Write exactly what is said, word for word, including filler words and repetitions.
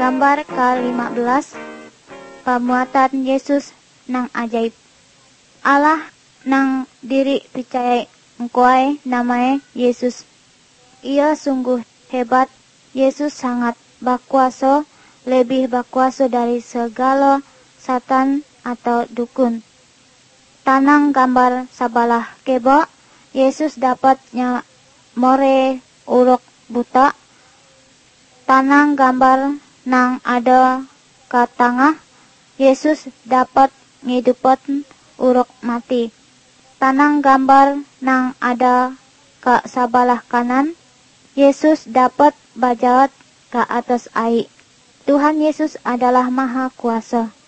Gambar ke lima belas, Pemuatan Yesus nang ajaib. Allah nang diri percaya engkau namanya Yesus. Ia sungguh hebat. Yesus sangat berkuasa, lebih berkuasa dari segala setan atau dukun. Tanang gambar sabalah kebo, Yesus dapatnya more uruk buta. Tanang gambar nang ada ke tengah, Yesus dapat ngidupin uruk mati. Tanang gambar nang ada ke sebelah kanan, Yesus dapat berjalan ke atas air. Tuhan Yesus adalah Maha Kuasa.